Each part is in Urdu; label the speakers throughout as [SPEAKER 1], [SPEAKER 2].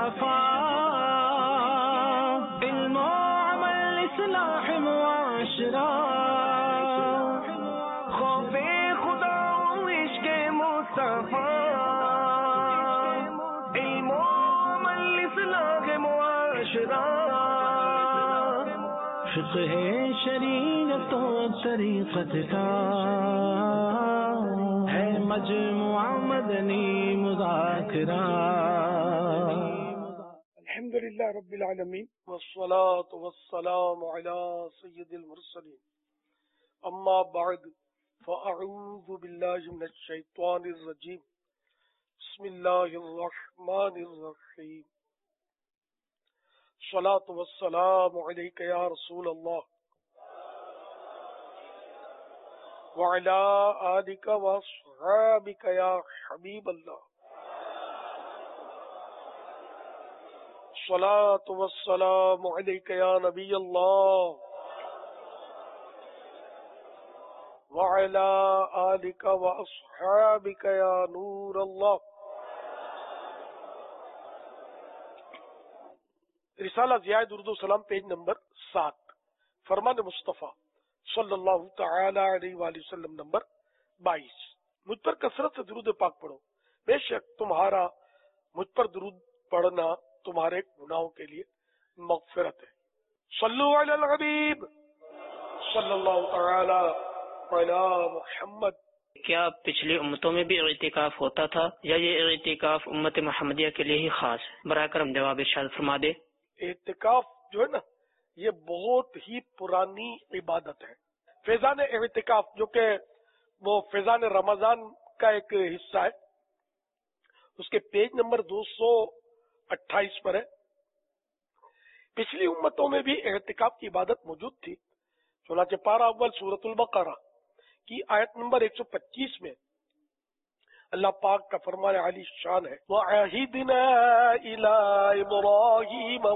[SPEAKER 1] علم و عمل اصلاح معاشرہ خوف خدا و عشق مصطفیٰ علم و عمل اصلاح معاشرہ فقہ شریعت و طریقت کا ہے مجموعہ مدنی مذاکرہ.
[SPEAKER 2] الحمدللہ رب العالمین والصلاة والسلام علی سید المرسلین اما بعد فاعوذ باللہ من الشیطان الرجیم بسم اللہ الرحمن الرحیم الصلاة والسلام علیک یا رسول اللہ وعلی آلک واصحابک یا حبیب اللہ الصلاة والسلام علیک یا نبی اللہ وعلی آلک واصحابک یا نور اللہ. رسالہ ضیاء درود و سلام پیج نمبر 7 فرمان مصطفیٰ صلی اللہ تعالی علیہ وآلہ وسلم نمبر 22. مجھ پر کثرت سے درود پاک پڑھو، بے شک تمہارا مجھ پر درود پڑھنا تمہارے گناہوں کے لیے مغفرت ہے. صلو علی الحبیب صلی اللہ تعالی علی محمد.
[SPEAKER 3] کیا پچھلی امتوں میں بھی اعتکاف ہوتا تھا یا یہ اعتکاف امت محمدیہ کے لیے ہی خاص ہے؟ براہ کرم جواب ارشاد فرما دے.
[SPEAKER 2] اعتکاف جو ہے نا یہ بہت ہی پرانی عبادت ہے. فیضان اعتکاف جو کہ وہ فیضان رمضان کا ایک حصہ ہے، اس کے پیج نمبر 228 پر ہے. پچھلی امتوں میں بھی اعتکاف کی عبادت موجود تھی. چنانچہ پارہ اول سورۃ البقرہ کی آیت نمبر 125 میں اللہ پاک کا فرمان علی شان ہے وَعَهِدْنَا إِلَىٰ إِبْرَاهِيمَ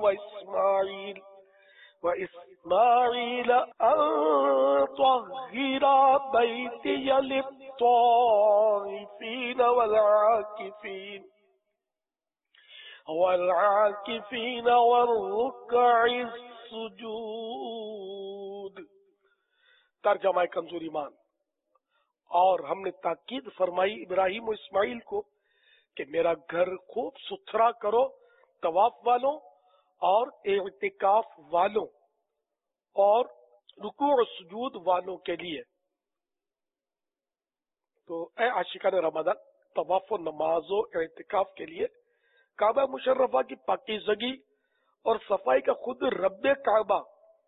[SPEAKER 2] وَإِسْمَاعِيلَ أَن طَهِّرَ بَيْتِيَ لِلطَّائِفِينَ وَالْعَاكِفِينَ وَالرُّكَّعِ السُّجُودِ. ترجمہ کمزور ایمان. اور ہم نے تاکید فرمائی ابراہیم و اسماعیل کو کہ میرا گھر خوب ستھرا کرو طواف والوں اور اعتکاف والوں اور رکوع و سجود والوں کے لیے. تو اے عاشقان رمضان، طواف و نماز و اعتکاف کے لیے کعبہ مشرفہ کی پاکیزگی اور صفائی کا خود رب کعبہ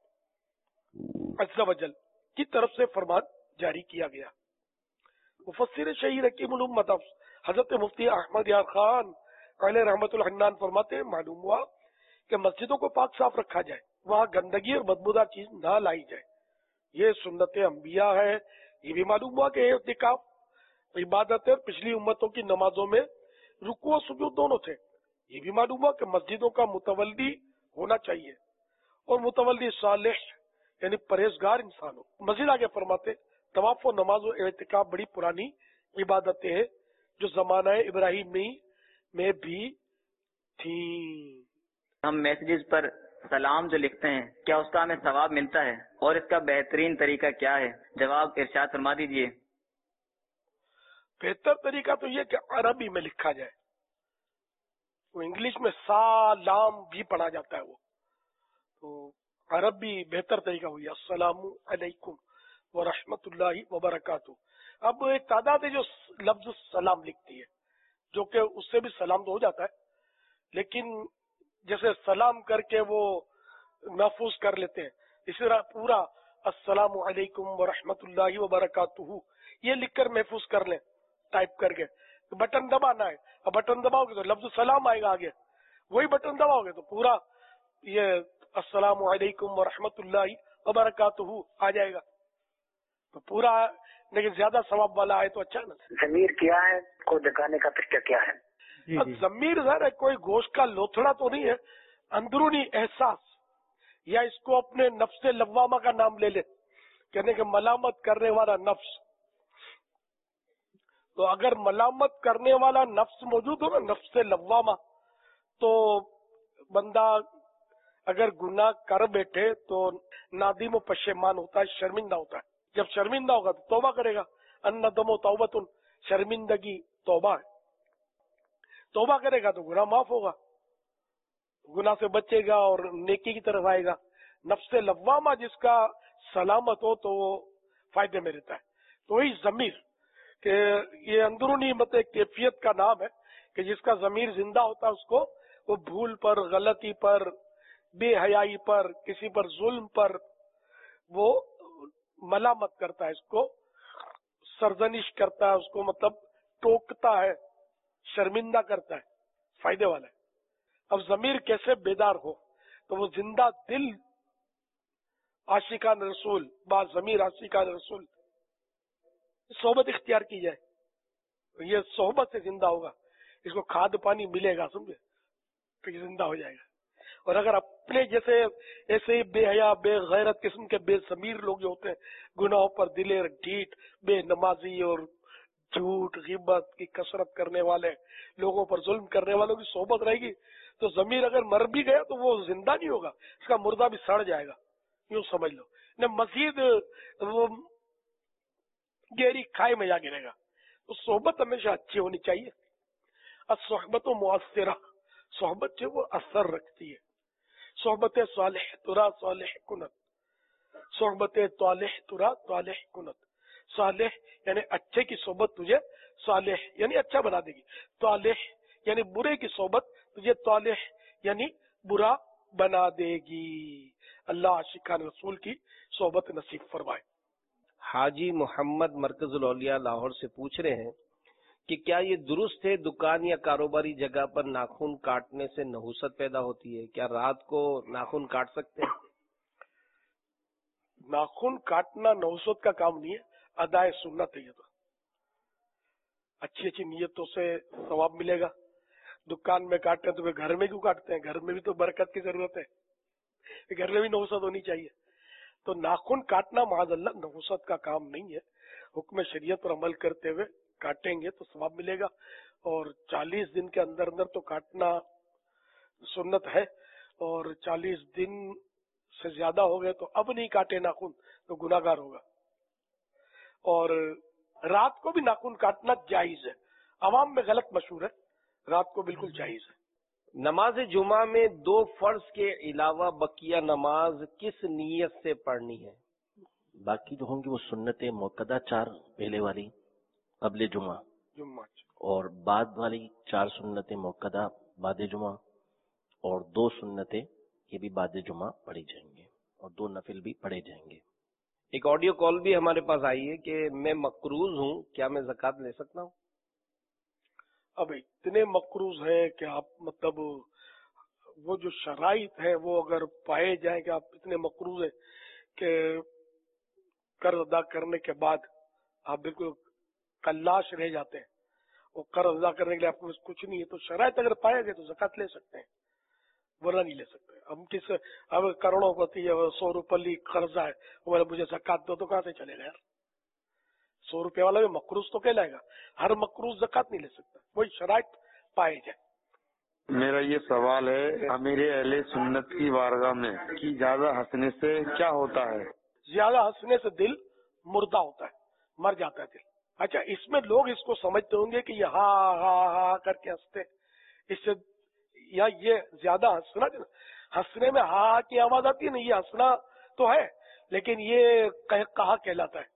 [SPEAKER 2] عز و جل کی طرف سے فرمان جاری کیا گیا. مفسر شہیر حکیم الامت حضرت مفتی احمد یار خان علیہ رحمت الحنان فرماتے ہیں معلوم ہوا کہ مسجدوں کو پاک صاف رکھا جائے، وہاں گندگی اور بدبودار چیز نہ لائی جائے. یہ سنت انبیاء ہے. یہ بھی معلوم ہوا کہ اعتکاف عبادت ہے. پچھلی امتوں کی نمازوں میں رکوع و سجود دونوں تھے. یہ بھی معلوم ہوا کہ مسجدوں کا متولی ہونا چاہیے اور متولی صالح یعنی پرہیزگار انسان ہو. مزید آگے فرماتے طواف و نماز و اعتکاف بڑی پرانی عبادتیں ہیں جو زمانہ ابراہیم میں بھی تھیں.
[SPEAKER 4] ہم میسیجز پر سلام جو لکھتے ہیں کیا اس کا ہمیں ثواب ملتا ہے اور اس کا بہترین طریقہ کیا ہے؟ جواب ارشاد فرما دیجئے.
[SPEAKER 2] بہتر طریقہ تو یہ کہ عربی میں لکھا جائے. وہ انگلش میں سلام بھی پڑھا جاتا ہے، وہ تو عربی بہتر طریقہ ہوئی السلام علیکم ورحمۃ اللہ وبرکاتہ. اب ایک تعداد ہے جو لفظ سلام لکھتی ہے، جو کہ اس سے بھی سلام تو ہو جاتا ہے، لیکن جیسے سلام کر کے وہ محفوظ کر لیتے ہیں، اسی طرح پورا السلام علیکم ورحمۃ اللہ وبرکاتہ یہ لکھ کر محفوظ کر لیں ٹائپ کر کے. بٹن دبانا ہے، اب بٹن دباؤ گے تو لفظ سلام آئے گا آگے، وہی بٹن دباؤ گے تو پورا یہ السلام علیکم ورحمۃ اللہ وبرکاتہ آ جائے گا. تو پورا لیکن زیادہ ثواب والا ہے تو اچھا نا.
[SPEAKER 5] ضمیر کیا ہے کو دکھانے کا طریقہ کیا ہے؟
[SPEAKER 2] ضمیر ظاہر ہے کوئی گوشت کا لوتھڑا تو نہیں ہے، اندرونی احساس، یا اس کو اپنے نفس لوامہ کا نام لے لے، کہنے کہ ملامت کرنے والا نفس. تو اگر ملامت کرنے والا نفس موجود ہو نا، نفس لوامہ، تو بندہ اگر گناہ کر بیٹھے تو نادم و پشیمان ہوتا ہے، شرمندہ ہوتا ہے. جب شرمندہ ہوگا تو توبہ کرے گا. الندم و توبۃ، شرمندگی توبہ ہے. توبہ کرے گا تو گناہ معاف ہوگا، گناہ سے بچے گا اور نیکی کی طرف آئے گا. نفس لوامہ جس کا سلامت ہو تو وہ فائدے میں رہتا ہے. تو وہی ضمیر کہ یہ اندرونی کیفیت کا نام ہے کہ جس کا ضمیر زندہ ہوتا ہے اس کو وہ بھول پر، غلطی پر، بے حیائی پر، کسی پر ظلم پر وہ ملامت کرتا ہے، اس کو سرزنش کرتا ہے، اس کو مطلب ٹوکتا ہے، شرمندہ کرتا ہے، فائدے والا ہے. اب ضمیر کیسے بیدار ہو؟ تو وہ زندہ دل عاشقان رسول، با ضمیر عاشقان رسول صحبت اختیار کی جائے، یہ صحبت سے زندہ ہوگا. اس کو کھاد پانی ملے گا، سمجھے، تو یہ زندہ ہو جائے گا. اور اگر اپنے جیسے ایسے ہی بے حیا، بے غیرت قسم کے بے ضمیر لوگ جو ہوتے ہیں، گناہوں پر دلیر ڈھیٹ، بے نمازی اور جھوٹ غیبت کی کثرت کرنے والے لوگوں پر ظلم کرنے والوں کی صحبت رہے گی تو ضمیر اگر مر بھی گیا تو وہ زندہ نہیں ہوگا، اس کا مردہ بھی سڑ جائے گا، یوں سمجھ لو. مزید وہ گہری کھائی میں جا گرے گا. تو صحبت ہمیشہ اچھی ہونی چاہیے. الصحبت مؤثرہ، صحبت جو وہ اثر رکھتی ہے. صحبت صالح ترا صالح کنت، صحبت طالح ترا طالح کنت. صالح یعنی اچھے کی صحبت تجھے صالح یعنی اچھا بنا دے گی، طالح یعنی برے کی صحبت تجھے طالح یعنی برا بنا دے گی. اللہ عاشقان رسول کی صحبت نصیب فرمائے.
[SPEAKER 6] حاجی محمد مرکز الاولیاء لاہور سے پوچھ رہے ہیں کہ کیا یہ درست ہے دکان یا کاروباری جگہ پر ناخن کاٹنے سے نحوست پیدا ہوتی ہے؟ کیا رات کو ناخن کاٹ سکتے ہیں؟
[SPEAKER 2] ناخن کاٹنا نحوست کا کام نہیں ہے، ادائے سنت ہے. یہ تو اچھی اچھی نیتوں سے ثواب ملے گا. دکان میں کاٹتے ہیں تو پھر گھر میں کیوں کاٹتے ہیں؟ گھر میں بھی تو برکت کی ضرورت ہے، گھر میں بھی نحوست ہونی چاہیے. تو ناخن کاٹنا معاذ اللہ نحوست کا کام نہیں ہے. حکم شریعت پر عمل کرتے ہوئے کاٹیں گے تو ثواب ملے گا. اور 40 دن کے اندر اندر تو کاٹنا سنت ہے، اور 40 دن سے زیادہ ہو گئے تو اب نہیں کاٹے ناخن تو گناہگار ہوگا. اور رات کو بھی ناخن کاٹنا جائز ہے، عوام میں غلط مشہور ہے، رات کو بالکل جائز ہے.
[SPEAKER 6] نماز جمعہ میں 2 فرض کے علاوہ بقیہ نماز کس نیت سے پڑھنی ہے؟
[SPEAKER 7] باقی جو ہوں گی وہ سنت موقدہ 4 پہلے والی قبل جمعہ، اور بعد والی 4 سنت موقدہ بعد جمعہ، اور 2 سنتیں یہ بھی بعد جمعہ پڑھی جائیں گے، اور 2 نفل بھی پڑھے جائیں گے.
[SPEAKER 6] ایک آڈیو کال بھی ہمارے پاس آئی ہے کہ میں مقروض ہوں، کیا میں زکوٰۃ لے سکتا ہوں؟
[SPEAKER 2] اب اتنے مقروض ہیں کہ آپ مطلب وہ جو شرائط ہیں وہ اگر پائے جائیں کہ آپ اتنے مقروض ہیں کہ قرض ادا کرنے کے بعد آپ بالکل کلاش رہ جاتے ہیں، وہ قرض ادا کرنے کے لیے آپ کو کچھ نہیں ہے، تو شرائط اگر پائے گئے تو زکوٰۃ لے سکتے ہیں، ورنہ نہیں لے سکتے. اب کروڑوں پتی ہے، 100 روپے قرضہ ہے، وہ مجھے زکوٰۃ دو تو کہاں سے چلے گا یار؟ 100 روپے والا بھی مقروض تو کہلائے گا، ہر مقروض زکوٰۃ نہیں لے سکتا، وہی شرائط پائے جائے.
[SPEAKER 8] میرا یہ سوال ہے، امیر اہل سنت کی بارگاہ میں کہ زیادہ ہنسنے سے کیا ہوتا ہے؟
[SPEAKER 2] زیادہ ہنسنے سے دل مردہ ہوتا ہے، مر جاتا ہے دل. اچھا، اس میں لوگ اس کو سمجھتے ہوں گے کہ یہ ہاں ہاں ہاں کر کے ہنستے، اس سے یا یہ زیادہ ہنسنا، ہنسنے میں ہاں کی آواز آتی ہے نا، یہ ہنسنا تو ہے لیکن یہ کہا کہلاتا ہے،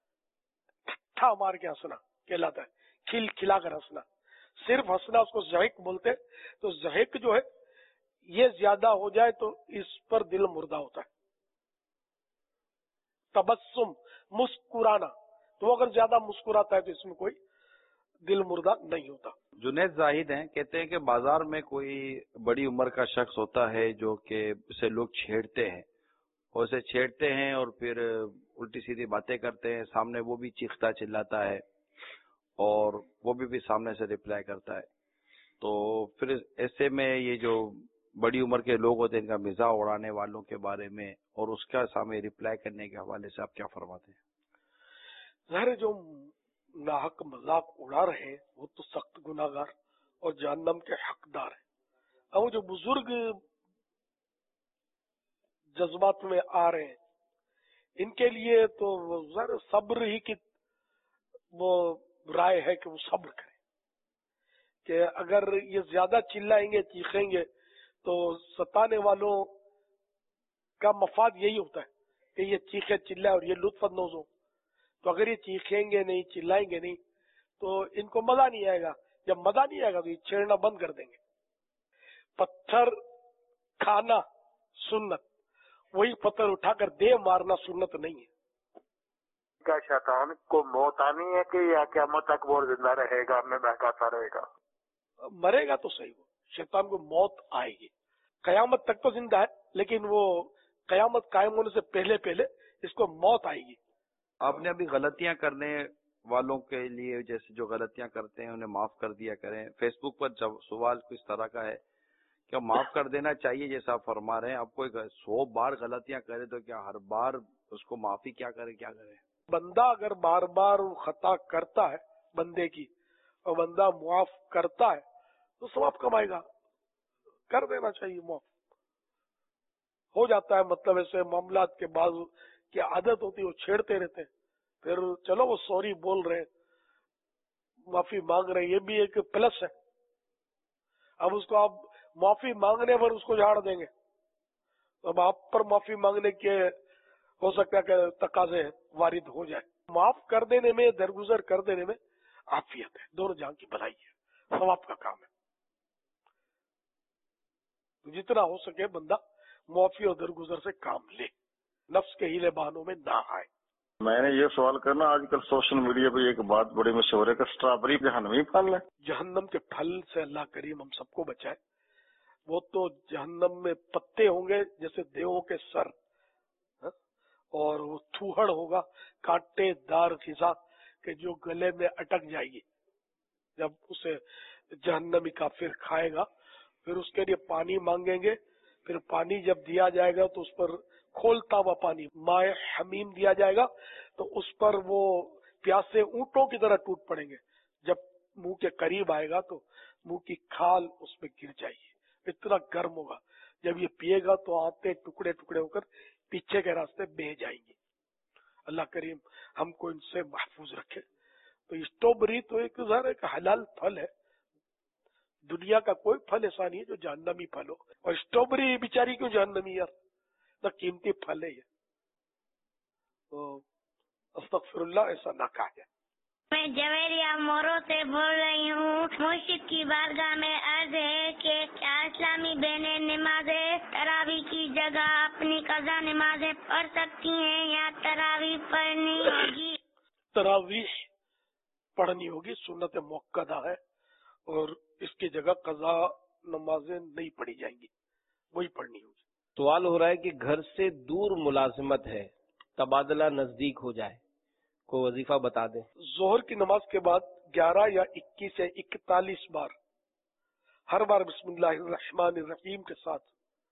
[SPEAKER 2] ٹھٹھا مار کے ہنسنا کہلاتا ہے، کھل کھلا کر ہنسنا. صرف ہنسنا اس کو ضحک بولتے. تو ضحک جو ہے یہ زیادہ ہو جائے تو اس پر دل مردہ ہوتا ہے. تبسم مسکرانا، تو اگر زیادہ مسکراتا ہے تو اس میں کوئی دل مردہ نہیں ہوتا.
[SPEAKER 9] جنید زاہد ہیں، کہتے ہیں کہ بازار میں کوئی بڑی عمر کا شخص ہوتا ہے جو کہ اسے لوگ چھیڑتے ہیں، اور اسے چھیڑتے ہیں اور پھر الٹی سیدھی باتیں کرتے ہیں، سامنے وہ بھی چیختا چلاتا ہے اور وہ بھی سامنے سے ریپلائی کرتا ہے. تو پھر ایسے میں یہ جو بڑی عمر کے لوگ ہوتے ہیں ان کا مزاح اڑانے والوں کے بارے میں اور اس کا سامنے ریپلائی کرنے کے حوالے سے آپ کیا فرماتے ہیں؟
[SPEAKER 2] ظاہر جو ناحق مذاق اڑا رہے ہیں وہ تو سخت گناہگار اور جہنم کے حقدار ہیں. اب جو بزرگ جذبات میں آ رہے ہیں ان کے لیے تو صبر ہی کی وہ رائے ہے کہ وہ صبر کریں، کہ اگر یہ زیادہ چلائیں گے چیخیں گے تو ستانے والوں کا مفاد یہی ہوتا ہے کہ یہ چیخے چلائے اور یہ لطف اندوز ہو. تو اگر یہ چیخیں گے نہیں چلائیں گے نہیں تو ان کو مزہ نہیں آئے گا. جب مزہ نہیں آئے گا تو یہ چھیڑنا بند کر دیں گے. پتھر کھانا سنت، وہی پتھر اٹھا کر دے مارنا سنت نہیں ہے.
[SPEAKER 5] کیا شیطان کو موت آنی ہے کہ یا قیامت تک وہ زندہ رہے گا، ہمیں بہکاتا رہے گا؟
[SPEAKER 2] مرے گا تو صحیح، وہ شیطان کو موت آئے گی. قیامت تک تو زندہ ہے لیکن وہ قیامت قائم ہونے سے پہلے پہلے اس کو موت آئے گی.
[SPEAKER 9] آپ نے ابھی غلطیاں کرنے والوں کے لیے جیسے جو غلطیاں کرتے ہیں انہیں معاف کر دیا کریں. فیس بک پر جب سوال کس طرح کا ہے کیا معاف کر دینا چاہیے جیسا آپ فرما رہے ہیں؟ آپ کوئی 100 بار غلطیاں کرے تو کیا ہر بار اس کو معافی کیا کرے؟
[SPEAKER 2] بندہ اگر بار بار خطا کرتا ہے بندے کی اور بندہ معاف کرتا ہے تو ثواب کمائے گا. کر دینا چاہیے معاف. ہو جاتا ہے مطلب ایسے معاملات کے بعض کی عادت ہوتی ہے وہ چھیڑتے رہتے ہیں، پھر چلو وہ سوری بول رہے ہیں معافی مانگ رہے ہیں، یہ بھی ایک پلس ہے. اب اس کو آپ معافی مانگنے پر اس کو جھاڑ دیں گے، اب آپ پر معافی مانگنے کے ہو سکتا ہے کہ تقاضے وارد ہو جائے. معاف کر دینے میں درگزر کر دینے میں عافیت ہے، دونوں جہاں کی بھلائی ہے، ثواب کا کام ہے. جتنا ہو سکے بندہ معافی اور درگزر سے کام لے، نفس کے ہیلے بہانوں میں نہ آئے.
[SPEAKER 8] میں نے یہ سوال کرنا، آج کل سوشل میڈیا پہ ایک بات بڑی مشہور ہے کہ اسٹرابری جہنمی پھل ہے.
[SPEAKER 2] جہنم کے پھل سے اللہ کریم ہم سب کو بچائے. وہ تو جہنم میں پتے ہوں گے جیسے دیووں کے سر، اور وہ تھوہڑ ہوگا کانٹے دار غذا کہ جو گلے میں اٹک جائے گی. جب اسے جہنمی کافر کھائے گا پھر اس کے لیے پانی مانگیں گے، پھر پانی جب دیا جائے گا تو اس پر کھولتا ہوا پانی مائع حمیم دیا جائے گا تو اس پر وہ پیاسے اونٹوں کی طرح ٹوٹ پڑیں گے. جب منہ کے قریب آئے گا تو منہ کی کھال اس میں گر جائے گی، اتنا گرم ہوگا. جب یہ پیے گا تو آتے ٹکڑے ٹکڑے ہو کر پیچھے کے راستے بہ جائیں گے. اللہ کریم ہم کو ان سے محفوظ رکھے. تو اسٹرابری تو ایک حلال پھل ہے، دنیا کا کوئی پھل ایسا نہیں ہے جو جہنمی پھل ہو. اور اسٹرابری بیچاری کیوں جہنمی یار، اتنا قیمتی پھل ہے یہ. تو استغفر اللہ، ایسا نہ کہا جائے.
[SPEAKER 10] میں جویریہ مورو سے بول رہی ہوں. مرشد کی بارگاہ میں عرض ہے کہ کیا اسلامی بہنیں نماز تراویح کی جگہ اپنی قضا نمازیں پڑھ سکتی ہیں یا تراویح پڑھنی ہوگی؟
[SPEAKER 2] تراویح پڑھنی ہوگی، سنت موقدہ ہے، اور اس کی جگہ قضا نمازیں نہیں پڑھی جائیں گی، وہی پڑھنی ہوگی.
[SPEAKER 6] سوال ہو رہا ہے کہ گھر سے دور ملازمت ہے، تبادلہ نزدیک ہو جائے، کو وظیفہ بتا دیں.
[SPEAKER 2] ظہر کی نماز کے بعد 11 یا 21 سے 41 بار ہر بار بسم اللہ الرحمن الرحیم کے ساتھ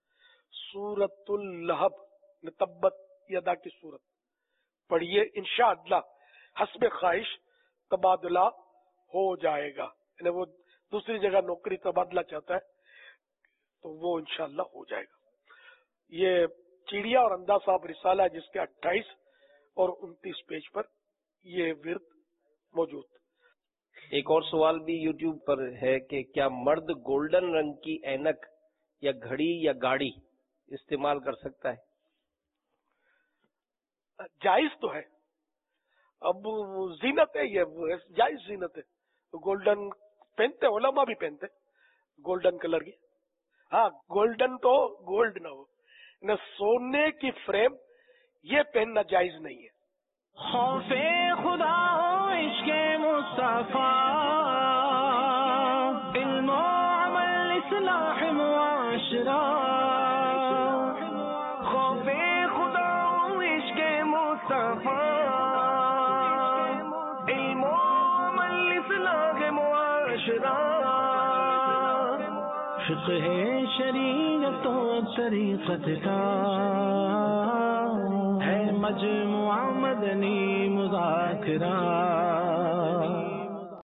[SPEAKER 2] سورۃ اللہب تبت یدا کی سورت پڑھیے. انشاءاللہ حسب خواہش تبادلہ ہو جائے گا. یعنی وہ دوسری جگہ نوکری تبادلہ چاہتا ہے تو وہ انشاءاللہ ہو جائے گا. یہ چڑیا اور اندھا صاحب رسالہ ہے جس کے 28 اور 29 پیج پر یہ ورد موجود.
[SPEAKER 6] ایک اور سوال بھی یوٹیوب پر ہے کہ کیا مرد گولڈن رنگ کی اینک یا گھڑی یا گاڑی استعمال کر سکتا ہے؟
[SPEAKER 2] جائز تو ہے، اب زینت ہے، یہ جائز زینت ہے. گولڈن پہنتے، علماء بھی پہنتے گولڈن کلر کی. ہاں گولڈن تو گولڈ نہ ہو، نہ سونے کی فریم، یہ پہننا جائز نہیں ہے.
[SPEAKER 1] خوف خدا و عشق مصطفیٰ، علم و عمل اصلاح معاشرہ. خوف خدا و عشق مصطفیٰ، علم و عمل اصلاح معاشرہ. فقہ شریعت و طریقت کا ہے مجموعہ مدنی مذاکرہ.